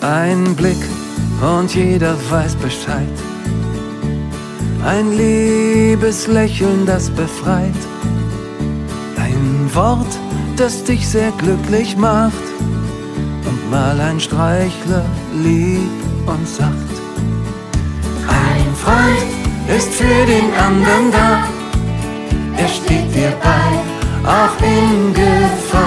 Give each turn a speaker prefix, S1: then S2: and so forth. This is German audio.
S1: Ein Blick und jeder weiß Bescheid. Ein liebes Lächeln, das befreit. Ein Wort, das dich sehr glücklich macht. Und mal ein Streichler lieb und sacht. Ein Freund ist für den anderen da. Er steht dir bei, auch in Gefahr.